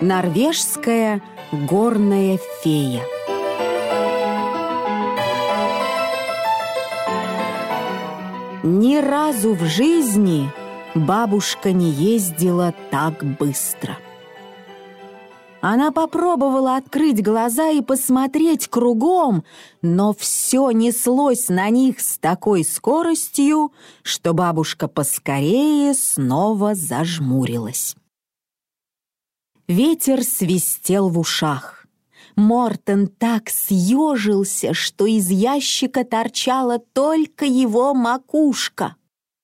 Норвежская горная фея. Ни разу в жизни бабушка не ездила так быстро. Она попробовала открыть глаза и посмотреть кругом, но все неслось на них с такой скоростью, что бабушка поскорее снова зажмурилась. Ветер свистел в ушах. Мортен так съежился, что из ящика торчала только его макушка.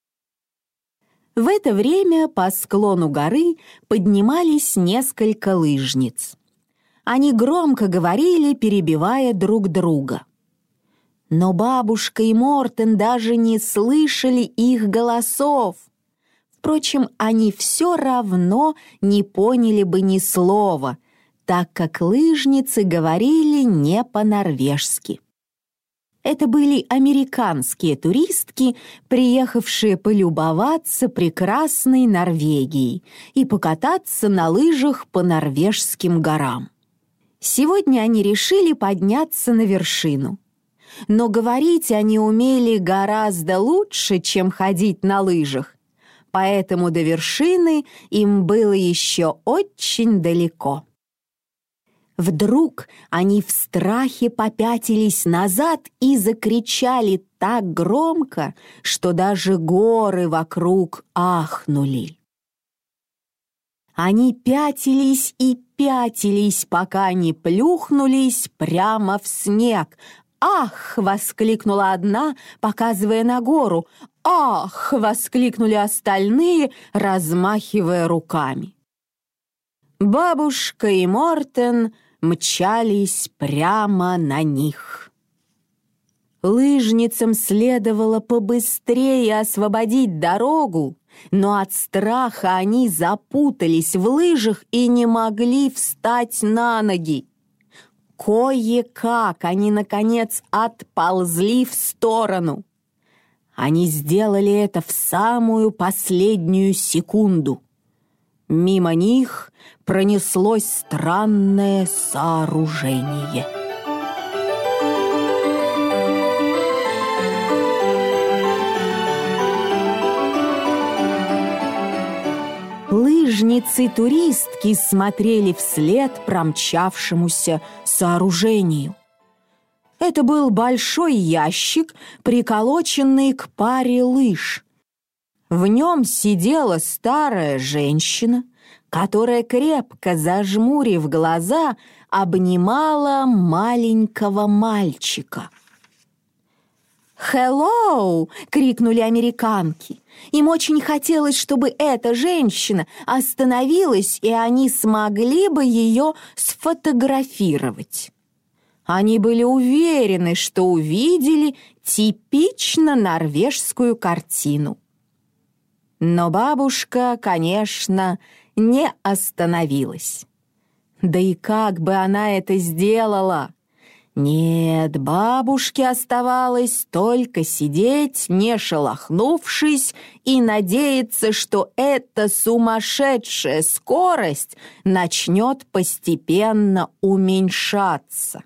В это время по склону горы поднимались несколько лыжниц. Они громко говорили, перебивая друг друга. Но бабушка и Мортен даже не слышали их голосов. Впрочем, они все равно не поняли бы ни слова, так как лыжницы говорили не по-норвежски. Это были американские туристки, приехавшие полюбоваться прекрасной Норвегией и покататься на лыжах по норвежским горам. Сегодня они решили подняться на вершину. Но говорить они умели гораздо лучше, чем ходить на лыжах, поэтому до вершины им было еще очень далеко. Вдруг они в страхе попятились назад и закричали так громко, что даже горы вокруг ахнули. Они пятились и пятились, пока не плюхнулись прямо в снег. «Ах!» — воскликнула одна, показывая на гору. «Ах!» — воскликнули остальные, размахивая руками. Бабушка и Мортен мчались прямо на них. Лыжницам следовало побыстрее освободить дорогу, но от страха они запутались в лыжах и не могли встать на ноги. Кое-как они, наконец, отползли в сторону. Они сделали это в самую последнюю секунду. Мимо них пронеслось странное сооружение. Лыжницы-туристки смотрели вслед промчавшемуся сооружению. Это был большой ящик, приколоченный к паре лыж. В нем сидела старая женщина, которая, крепко зажмурив глаза, обнимала маленького мальчика. «Hello!» — крикнули американки. Им очень хотелось, чтобы эта женщина остановилась, и они смогли бы ее сфотографировать. Они были уверены, что увидели типично норвежскую картину. Но бабушка, конечно, не остановилась. Да и как бы она это сделала? Нет, бабушке оставалось только сидеть, не шелохнувшись, и надеяться, что эта сумасшедшая скорость начнет постепенно уменьшаться.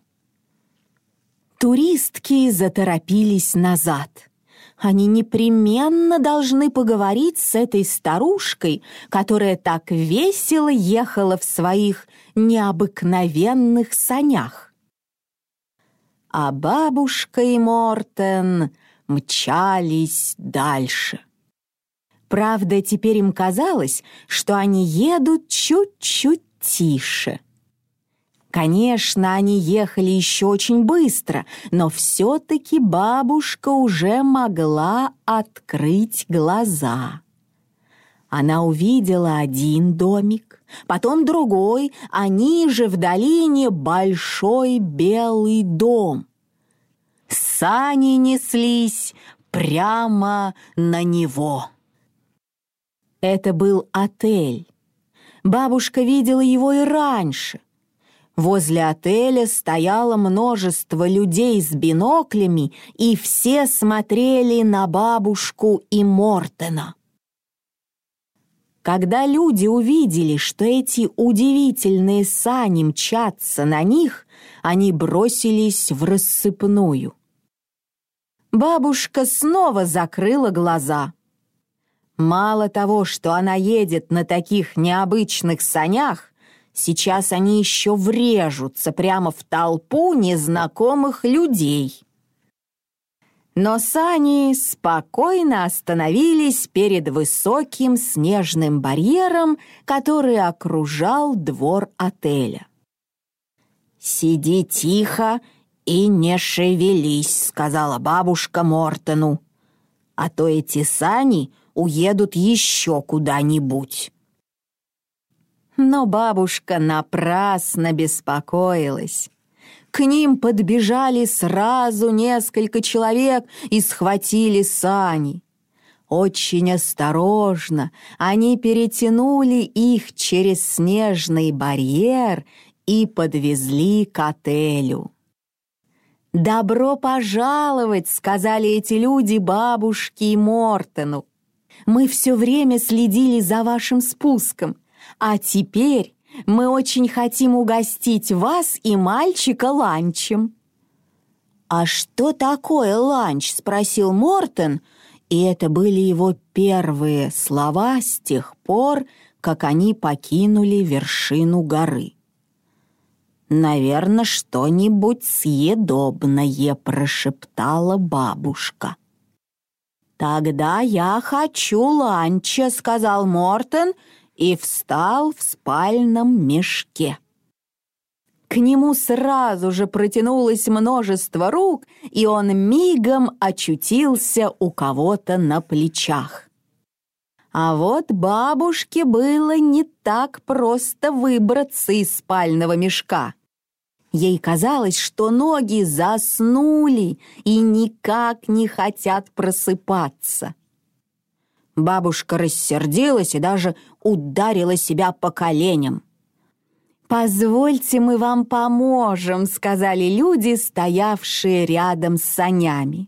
Туристки заторопились назад. Они непременно должны поговорить с этой старушкой, которая так весело ехала в своих необыкновенных санях. А бабушка и Мортен мчались дальше. Правда, теперь им казалось, что они едут чуть-чуть тише. Конечно, они ехали еще очень быстро, но все-таки бабушка уже могла открыть глаза. Она увидела один домик, потом другой, а ниже в долине большой белый дом. Сани неслись прямо на него. Это был отель. Бабушка видела его и раньше. Возле отеля стояло множество людей с биноклями, и все смотрели на бабушку и Мортена. Когда люди увидели, что эти удивительные сани мчатся на них, они бросились в рассыпную. Бабушка снова закрыла глаза. Мало того, что она едет на таких необычных санях, сейчас они еще врежутся прямо в толпу незнакомых людей. Но сани спокойно остановились перед высоким снежным барьером, который окружал двор отеля. «Сиди тихо и не шевелись», — сказала бабушка Мортону, «а то эти сани уедут еще куда-нибудь». Но бабушка напрасно беспокоилась. К ним подбежали сразу несколько человек и схватили сани. Очень осторожно они перетянули их через снежный барьер и подвезли к отелю. «Добро пожаловать», — сказали эти люди бабушке Мортону. «Мы все время следили за вашим спуском, а теперь мы очень хотим угостить вас и мальчика ланчем». «А что такое ланч?» — спросил Мортон, и это были его первые слова с тех пор, как они покинули вершину горы. «Наверное, что-нибудь съедобное», — прошептала бабушка. «Тогда я хочу ланча», — сказал Мортон, и встал в спальном мешке. К нему сразу же протянулось множество рук, и он мигом очутился у кого-то на плечах. А вот бабушке было не так просто выбраться из спального мешка. Ей казалось, что ноги заснули и никак не хотят просыпаться. Бабушка рассердилась и даже ударила себя по коленям. «Позвольте, мы вам поможем», — сказали люди, стоявшие рядом с санями.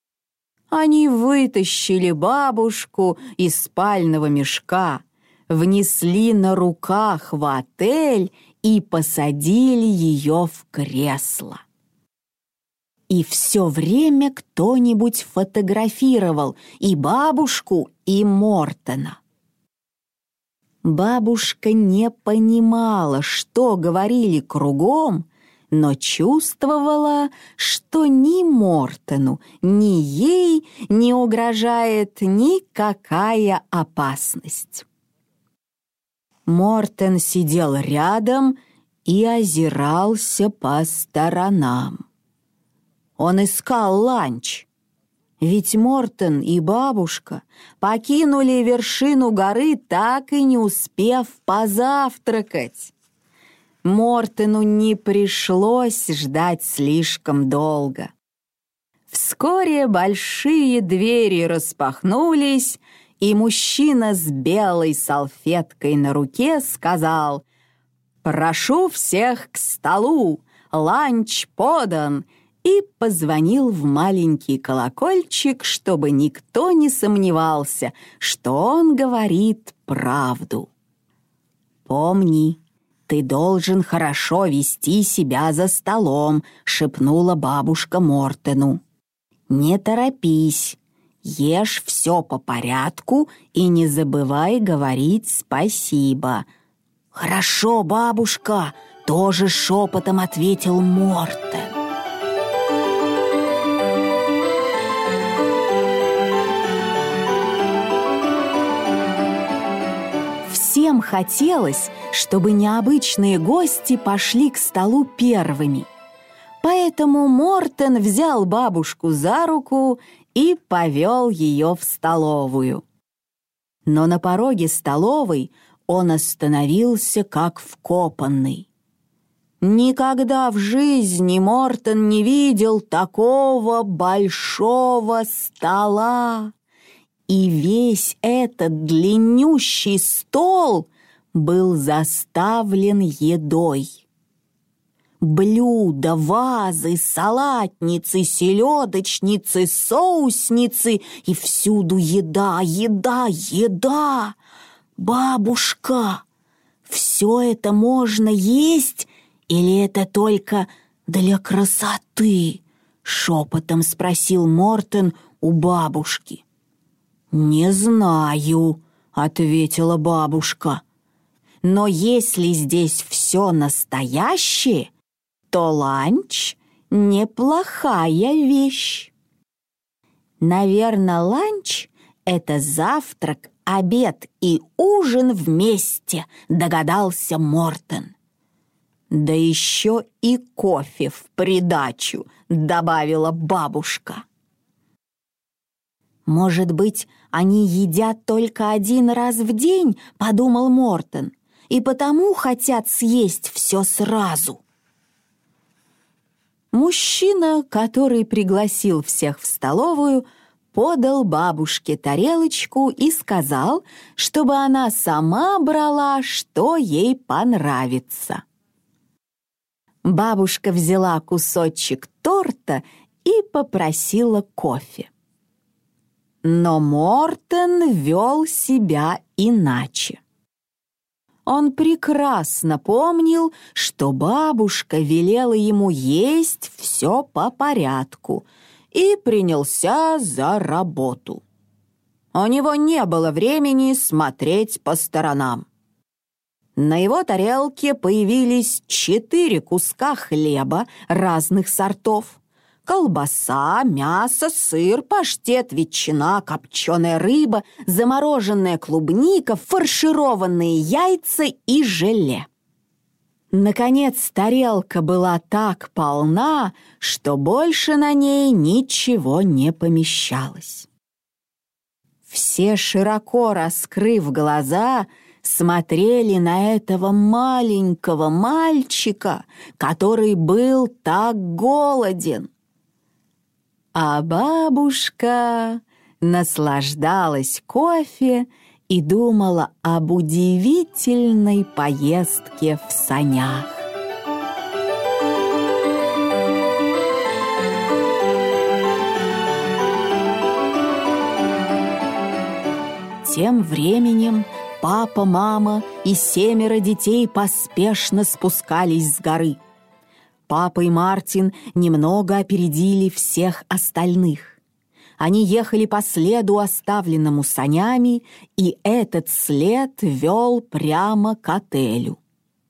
Они вытащили бабушку из спального мешка, внесли на руках в отель и посадили ее в кресло. И все время кто-нибудь фотографировал и бабушку, и Мортона. Бабушка не понимала, что говорили кругом, но чувствовала, что ни Мортону, ни ей не угрожает никакая опасность. Мортон сидел рядом и озирался по сторонам. Он искал ланч, ведь Мортон и бабушка покинули вершину горы, так и не успев позавтракать. Мортону не пришлось ждать слишком долго. Вскоре большие двери распахнулись, и мужчина с белой салфеткой на руке сказал: «Прошу всех к столу, ланч подан», и позвонил в маленький колокольчик, чтобы никто не сомневался, что он говорит правду. «Помни, ты должен хорошо вести себя за столом», — шепнула бабушка Мортону. «Не торопись, ешь все по порядку и не забывай говорить спасибо». «Хорошо, бабушка», — тоже шепотом ответил Мортон. Всем хотелось, чтобы необычные гости пошли к столу первыми. Поэтому Мортон взял бабушку за руку и повел ее в столовую. Но на пороге столовой он остановился как вкопанный. Никогда в жизни Мортон не видел такого большого стола. И весь этот длиннющий стол был заставлен едой. Блюда, вазы, салатницы, селедочницы, соусницы и всюду еда, еда, еда. «Бабушка, все это можно есть или это только для красоты?» — шепотом спросил Мортен у бабушки. «Не знаю», — ответила бабушка. «Но если здесь все настоящее, то ланч — неплохая вещь». «Наверное, ланч — это завтрак, обед и ужин вместе», — догадался Мортен. «Да еще и кофе в придачу», — добавила бабушка. «Может быть, они едят только один раз в день», — подумал Мортен, «и потому хотят съесть все сразу». Мужчина, который пригласил всех в столовую, подал бабушке тарелочку и сказал, чтобы она сама брала, что ей понравится. Бабушка взяла кусочек торта и попросила кофе. Но Мортен вел себя иначе. Он прекрасно помнил, что бабушка велела ему есть все по порядку, и принялся за работу. У него не было времени смотреть по сторонам. На его тарелке появились 4 куска хлеба разных сортов: колбаса, мясо, сыр, паштет, ветчина, копченая рыба, замороженная клубника, фаршированные яйца и желе. Наконец, тарелка была так полна, что больше на ней ничего не помещалось. Все, широко раскрыв глаза, смотрели на этого маленького мальчика, который был так голоден. А бабушка наслаждалась кофе и думала об удивительной поездке в санях. Тем временем папа, мама и 7 детей поспешно спускались с горы. Папа и Мартин немного опередили всех остальных. Они ехали по следу, оставленному санями, и этот след вел прямо к отелю.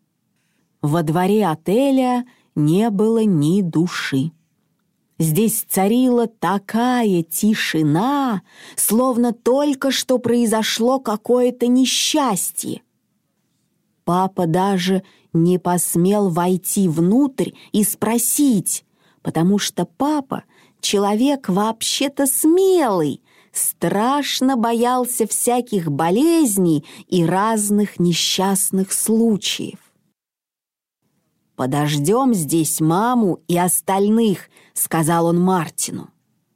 Во дворе отеля не было ни души. Здесь царила такая тишина, словно только что произошло какое-то несчастье. Папа даже не посмел войти внутрь и спросить, потому что папа — человек вообще-то смелый, страшно боялся всяких болезней и разных несчастных случаев. «Подождем здесь маму и остальных», — сказал он Мартину.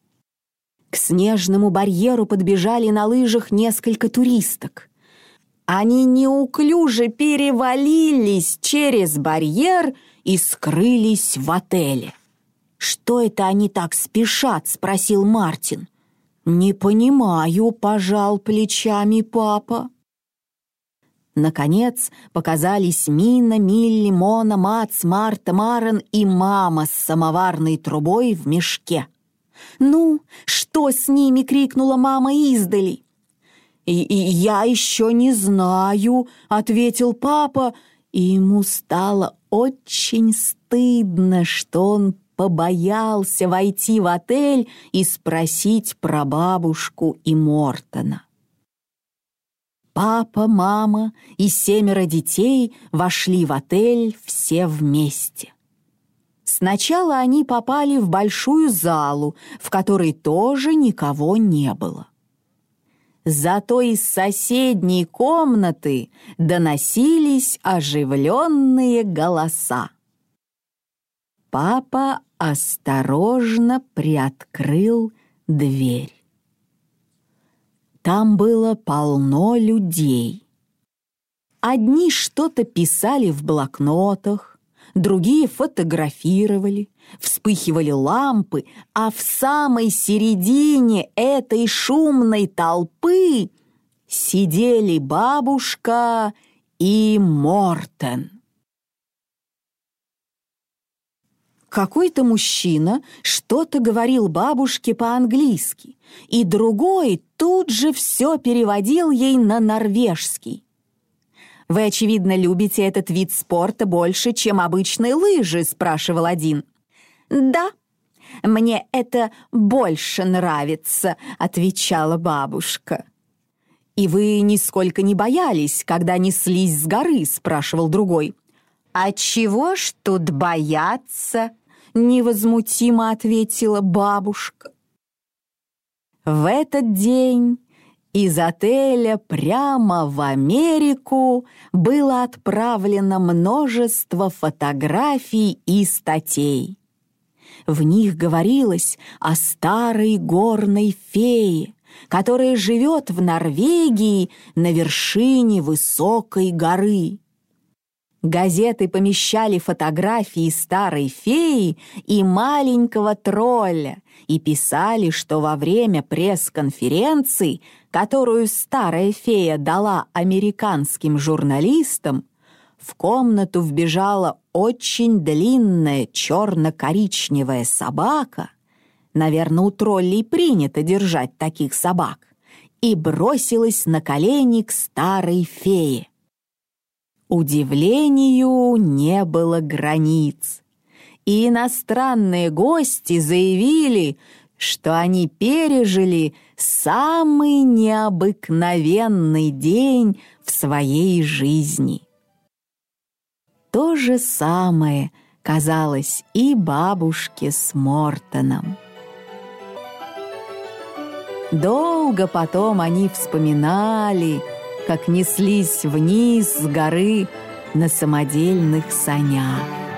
К снежному барьеру подбежали на лыжах несколько туристок. Они неуклюже перевалились через барьер и скрылись в отеле. «Что это они так спешат?» — спросил Мартин. «Не понимаю», — пожал плечами папа. Наконец показались Мина, Милли, Мона, Мац, Марта, Марен и мама с самоварной трубой в мешке. «Ну, что с ними?» — крикнула мама издали. «И я еще не знаю», — ответил папа, и ему стало очень стыдно, что он побоялся войти в отель и спросить про бабушку и Мортена. Папа, мама и 7 детей вошли в отель все вместе. Сначала они попали в большую залу, в которой тоже никого не было. Зато из соседней комнаты доносились оживленные голоса. Папа осторожно приоткрыл дверь. Там было полно людей. Одни что-то писали в блокнотах, другие фотографировали, вспыхивали лампы, а в самой середине этой шумной толпы сидели бабушка и Мортен. Какой-то мужчина что-то говорил бабушке по-английски, и другой тут же все переводил ей на норвежский. «Вы, очевидно, любите этот вид спорта больше, чем обычные лыжи?» — спрашивал один. «Да, мне это больше нравится», — отвечала бабушка. «И вы нисколько не боялись, когда неслись с горы?» — спрашивал другой. «А чего ж тут бояться?» — невозмутимо ответила бабушка. В этот день из отеля прямо в Америку было отправлено множество фотографий и статей. В них говорилось о старой горной фее, которая живет в Норвегии на вершине высокой горы. Газеты помещали фотографии старой феи и маленького тролля и писали, что во время пресс-конференции, которую старая фея дала американским журналистам, в комнату вбежала очень длинная черно-коричневая собака, наверное, у троллей принято держать таких собак, и бросилась на колени к старой фее. Удивлению не было границ, и иностранные гости заявили, что они пережили самый необыкновенный день в своей жизни. То же самое казалось и бабушке с Мортеном. Долго потом они вспоминали, как неслись вниз с горы на самодельных санях.